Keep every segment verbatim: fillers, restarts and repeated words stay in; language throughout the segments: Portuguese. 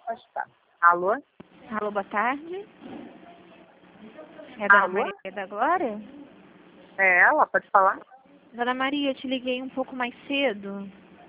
afastar. Alô? Alô, boa tarde. É a Dona Alô? Maria da Glória? É ela, pode falar? Dona Maria, eu te liguei um pouco mais cedo.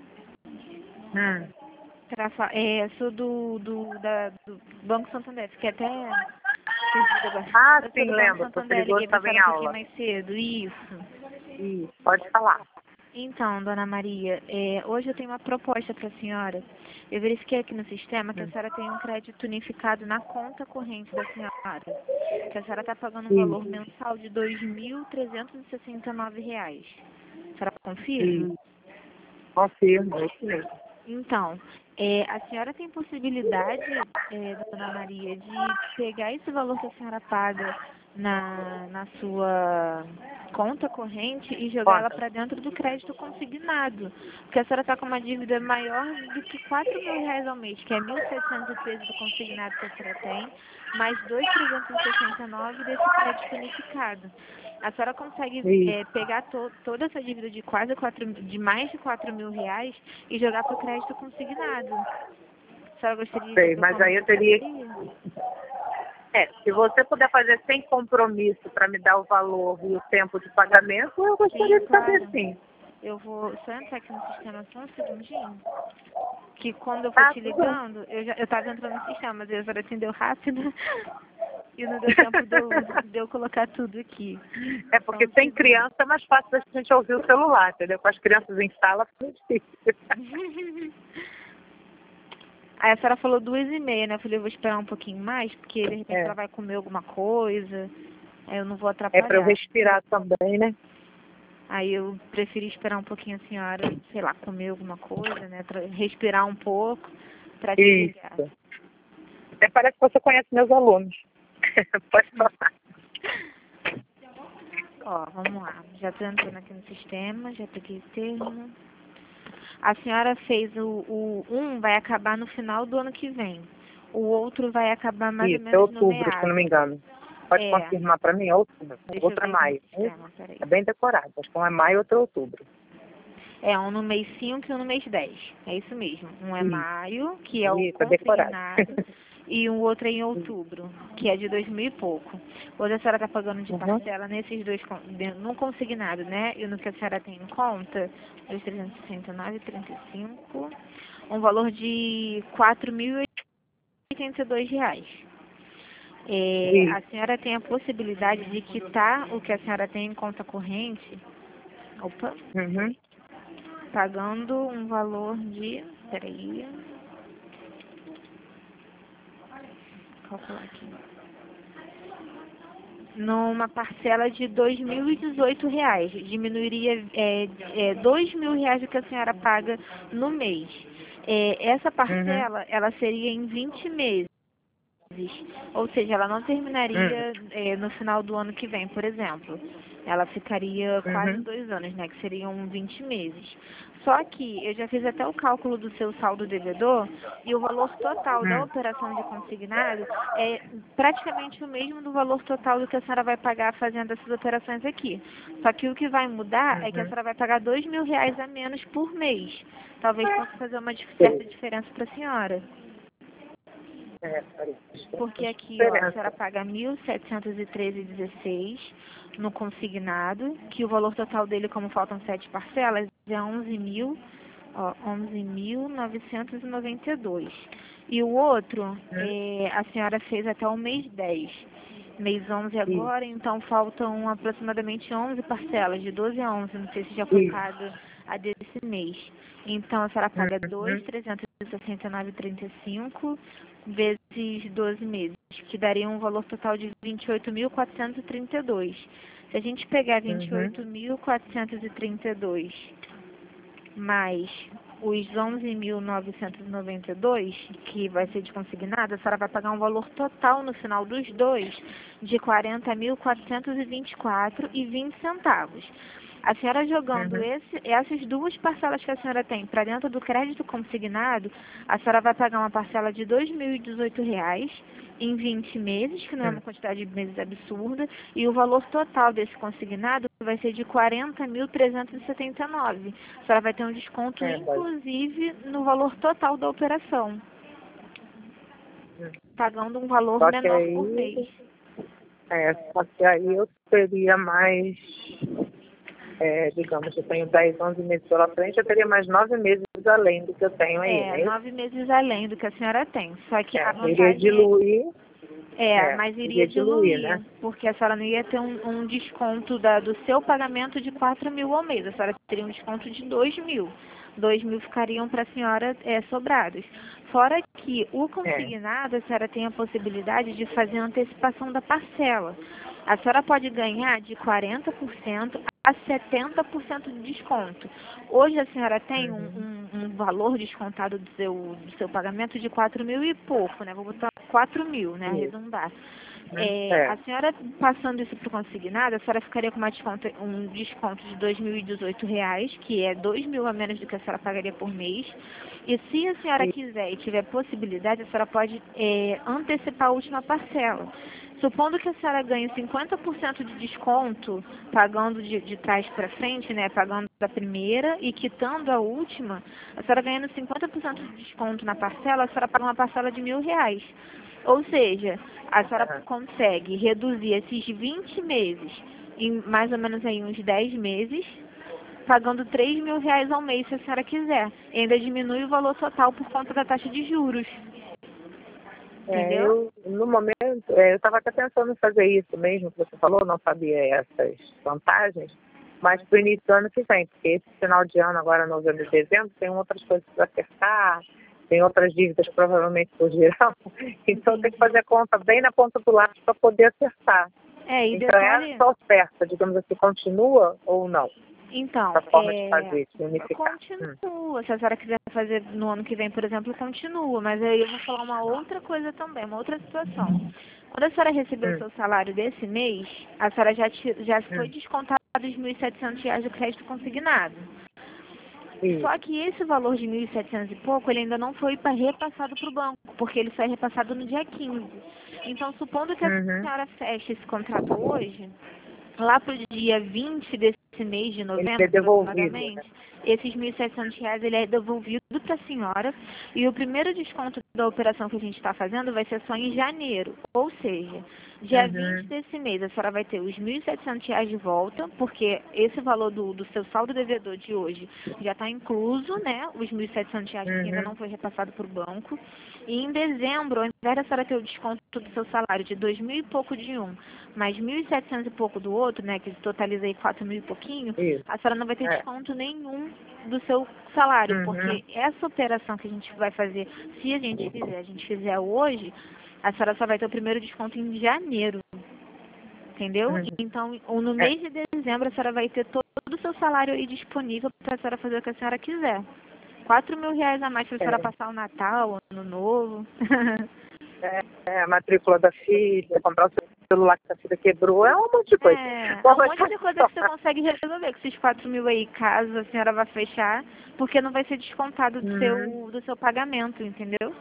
Hum. Pra, fa- é, sou do, do, da, do Banco Santander. Fiquei até perdida agora. Ah, Eu sou sim, do Banco lembro. Você Santander. ligou, Liguei pra estava em senhora um pouquinho aula. mais cedo. Isso. Ih, pode falar. Então, Dona Maria, é, hoje eu tenho uma proposta para a senhora. Eu verifiquei aqui no sistema que a Hum. senhora tem um crédito unificado na conta corrente da senhora. Que a senhora está pagando um Sim, valor mensal de dois mil trezentos e sessenta e nove reais. A senhora confirma? sim. Confirmo, é isso mesmo. Então, é, a senhora tem possibilidade, é, Dona Maria, de pegar esse valor que a senhora paga na, na sua conta corrente e jogar ela Conta. para dentro do crédito consignado. Porque a senhora está com uma dívida maior do que quatro mil reais ao mês, que é mil setecentos e treze do consignado que a senhora tem, mais dois mil trezentos e sessenta e nove desse crédito unificado. A senhora consegue Sim, é, pegar to, toda essa dívida de quase quatro, de mais de quatro mil reais e jogar para o crédito consignado. A senhora gostaria de sei, ver mas como aí eu teria. ficaria? É, se você puder fazer sem compromisso para me dar o valor e o tempo de pagamento, eu Sim, gostaria de saber claro. sim. Eu vou só entrar aqui no sistema só um segundinho. Que quando eu fui Tá, te tudo bem. ligando, eu já eu estava entrando no sistema, mas a senhora atendeu rápido e não deu tempo de eu, de eu colocar tudo aqui. É Só porque um sem segundo. criança é mais fácil da gente ouvir o celular, entendeu? Com as crianças em sala fica difícil. Aí a senhora falou duas e meia, né? Eu falei, eu vou esperar um pouquinho mais, porque de repente É, ela vai comer alguma coisa. Aí eu não vou é para eu atrapalhar. respirar também, né? Aí eu preferi esperar um pouquinho a senhora, sei lá, comer alguma coisa, né? Pra respirar um pouco, pra te ligar. Isso. Até parece que você conhece meus alunos. Pode falar. Ó, vamos lá. Já tô entrando aqui no sistema, já peguei o termo. A senhora fez o, o um vai acabar no final do ano que vem. O outro vai acabar mais ou Isso, é menos no outubro, se não me meado. engano. Pode É, confirmar para mim, é outubro. deixa eu Outro é ver aqui no maio. sistema, peraí. É bem decorado. Acho que um é maio, outro é outubro. É, um no mês cinco e um no mês dez. É isso mesmo. Um é Isso, maio, que é o isso, é decorado. consignado, e um outro é em outubro, que é de dois mil e pouco. Hoje a senhora está pagando de Uhum. parcela nesses dois, con- de- no consignado, né? E no que a senhora tem em conta, dois mil trezentos e sessenta e nove vírgula trinta e cinco, um valor de quatro mil e oitenta e dois reais. É, a Isso. senhora tem a possibilidade de quitar o que a senhora tem em conta corrente. Opa, Uhum. pagando um valor de, peraí, calcular aqui, numa parcela de dois mil e dezoito reais, diminuiria é, é, dois mil reais do que a senhora paga no mês. É, essa Uhum. parcela, ela seria em vinte meses, ou seja, ela não Uhum. terminaria é, no final do ano que vem, por exemplo. Ela ficaria quase Uhum. dois anos, né? Que seriam vinte meses. Só que eu já fiz até o cálculo do seu saldo devedor e o valor total da Uhum. operação de consignado é praticamente o mesmo do valor total do que a senhora vai pagar fazendo essas operações aqui. Só que o que vai mudar é que a Uhum. senhora vai pagar dois mil reais a menos por mês. Talvez possa fazer uma dif- certa Sei. diferença para a senhora. É, parece Porque bastante aqui, ó, a senhora diferença. paga mil setecentos e treze vírgula dezesseis no consignado, que o valor total dele, como faltam sete parcelas, é onze mil, ó, onze mil novecentos e noventa e dois. E o outro, Uhum. é, a senhora fez até o mês dez. Mês onze Isso. agora, então faltam aproximadamente onze parcelas, de doze a onze, não sei se já foi Isso. paga a desse mês. Então a senhora paga dois mil Uhum. trezentos e sessenta e nove vírgula trinta e cinco vezes doze meses, que daria um valor total de vinte e oito mil quatrocentos e trinta e dois. Se a gente pegar vinte e Uhum. oito mil quatrocentos e trinta e dois mais os onze mil novecentos e noventa e dois, que vai ser de consignado, a senhora vai pagar um valor total no final dos dois de quarenta mil quatrocentos e vinte e quatro reais e vinte centavos. A senhora jogando Uhum. esse, essas duas parcelas que a senhora tem para dentro do crédito consignado, a senhora vai pagar uma parcela de dois mil e dezoito reais em vinte meses, que não é uma Uhum. quantidade de meses absurda, e o valor total desse consignado vai ser de quarenta mil trezentos e setenta e nove. A senhora vai ter um desconto, É, vai. inclusive, no valor total da operação. pagando um valor Só que menor aí, por mês. é, só que aí eu teria mais, é, digamos, eu tenho dez, onze meses pela frente, eu teria mais nove meses além do que eu tenho aí, É, né? nove meses além do que a senhora tem. Só que a É, iria vantagem diluir, é, é, é, mas iria iria diluir, diluir, né? porque a senhora não ia ter um, um desconto da, do seu pagamento de quatro mil ao mês. A senhora teria um desconto de dois mil. Dois mil ficariam para a senhora é, sobrados. Fora que o É. consignado, a senhora tem a possibilidade de fazer a antecipação da parcela. A senhora pode ganhar de quarenta por cento a setenta por cento de desconto. Hoje a senhora tem um, Uhum. um, um valor descontado do seu, do seu pagamento de quatro mil e pouco, né? Vou botar quatro mil, né? Isso. Arredondar. Né? É, É. a senhora passando isso para o consignado, a senhora ficaria com uma desconto, um desconto de dois mil e dezoito reais, que é dois mil a menos do que a senhora pagaria por mês. E se a senhora E- quiser e tiver possibilidade, a senhora pode é, antecipar a última parcela. Supondo que a senhora ganhe cinquenta por cento de desconto, pagando de, de trás para frente, né, pagando a primeira e quitando a última, a senhora ganhando cinquenta por cento de desconto na parcela, a senhora paga uma parcela de mil reais. Ou seja, a senhora Aham. consegue reduzir esses vinte meses em mais ou menos aí uns dez meses, pagando três mil reais ao mês se a senhora quiser. E ainda diminui o valor total por conta da taxa de juros. É, Entendeu? eu, no momento, é, eu estava até pensando em fazer isso mesmo, que você falou, não sabia essas vantagens, mas para o início do ano que vem, porque esse final de ano, agora novembro e dezembro, tem outras coisas para acertar, tem outras dívidas que provavelmente surgirão, então tem que fazer a conta bem na ponta do lápis para poder acertar. É, e Então detalhe, essa oferta, digamos assim, continua ou não? então, Essa forma de é, fazer, de unificar. Hum. continua. Se a senhora quiser fazer no ano que vem, por exemplo, continua. Mas aí eu vou falar uma outra coisa também, uma outra situação. Quando a senhora recebeu o Hum. seu salário desse mês, a senhora já, ti- já foi Hum. descontado os mil e setecentos reais do crédito consignado. Isso. Só que esse valor de mil e setecentos e pouco, ele ainda não foi pra- repassado para o banco, porque ele só é repassado no dia quinze. Então, supondo que a Uhum. senhora feche esse contrato hoje, lá para o dia vinte desse mês de Ele novembro, é devolvido, né? aproximadamente, esses mil e setecentos reais ele é devolvido para a senhora e o primeiro desconto da operação que a gente está fazendo vai ser só em janeiro. Ou seja, dia vinte Uhum. desse mês a senhora vai ter os mil e setecentos reais de volta, porque esse valor do, do seu saldo devedor de hoje já está incluso, né? Os mil e setecentos reais que ainda Uhum. não foi repassado para o banco. E em dezembro, ao invés da senhora ter o desconto do seu salário de dois mil e pouco de um, mais mil e setecentos e pouco do outro, né, que totaliza aí quatro mil e pouquinho, Isso. a senhora não vai ter É. desconto nenhum do seu salário, Uhum. porque essa operação que a gente vai fazer, se a gente fizer, a gente fizer hoje, a senhora só vai ter o primeiro desconto em janeiro, entendeu? Uhum. Então, ou no É. mês de dezembro, a senhora vai ter todo o seu salário aí disponível para a senhora fazer o que a senhora quiser. Quatro mil reais a mais para a senhora É. passar o Natal, o Ano Novo. É, é, a matrícula da filha, comprar o celular que a filha quebrou, é um monte de coisa. É, é Bom, um mas monte de coisa que você consegue resolver com esses quatro mil aí, caso a senhora vá fechar, porque não vai ser descontado do Uhum. seu, do seu pagamento, entendeu?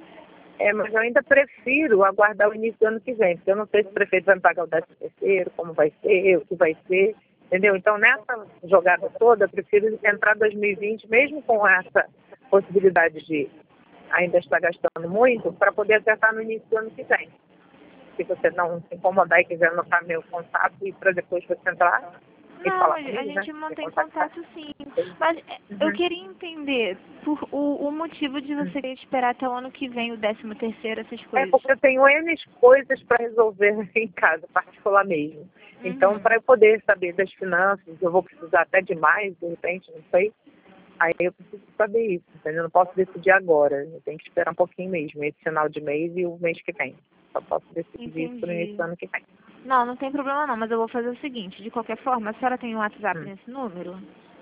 É, mas eu ainda prefiro aguardar o início do ano que vem, porque eu não sei se o prefeito vai me pagar o décimo terceiro, como vai ser, o que vai ser, entendeu? Então, nessa jogada toda, eu prefiro entrar dois mil e vinte, mesmo com essa possibilidade de ainda estar gastando muito, para poder acertar no início do ano que vem. Se você não se incomodar e quiser anotar meu contato e para depois você entrar e Não, falar a comigo, né? gente Me mantém contactar. contato sim. Mas é, eu Uhum. queria entender por, o, o motivo de você querer esperar até o ano que vem, o décimo terceiro, essas É coisas. porque eu tenho N coisas para resolver em casa, particular mesmo. Então, Uhum. para eu poder saber das finanças, eu vou precisar até de mais, de repente, não sei. Aí eu preciso saber isso, entendeu? Eu não posso decidir agora. Eu tenho que esperar um pouquinho mesmo, esse final de mês e o mês que vem. Só posso decidir isso no início Entendi. do ano que vem. Não, não tem problema não, mas eu vou fazer o seguinte, de qualquer forma, a senhora tem um WhatsApp Hum, nesse número?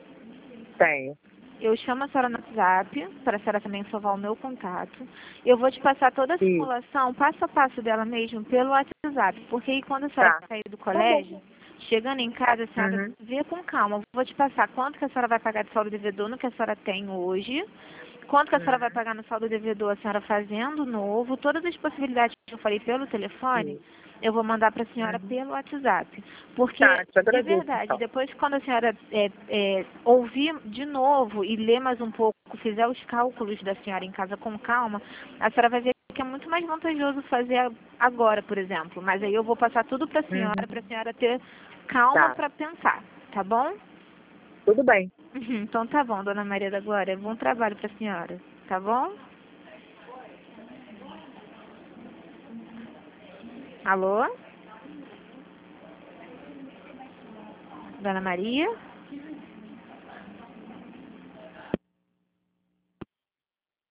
tenho. Eu chamo a senhora no WhatsApp, para a senhora também salvar o meu contato. Eu vou te passar toda a Isso. simulação, passo a passo dela mesmo, pelo WhatsApp. Porque aí quando a senhora Tá. sair do Tá bom. colégio, chegando em casa, a senhora Uhum. vê com calma. Eu vou te passar quanto que a senhora vai pagar de saldo devedor no que a senhora tem hoje, quanto que a senhora vai Uhum. pagar no saldo devedor a senhora fazendo novo, todas as possibilidades que eu falei pelo telefone, Isso. eu vou mandar para a senhora Uhum. pelo WhatsApp. Porque, Tá, te de agradeço, verdade, então. depois quando a senhora é, é, ouvir de novo e ler mais um pouco, fizer os cálculos da senhora em casa com calma, a senhora vai ver que é muito mais vantajoso fazer a- agora, por exemplo. Mas aí eu vou passar tudo para a senhora, Uhum. para a senhora ter calma Tá. para pensar, tá bom? Tudo bem. Uhum, então tá bom, dona Maria da Glória. Bom trabalho para a senhora, tá bom? Alô? Dona Maria?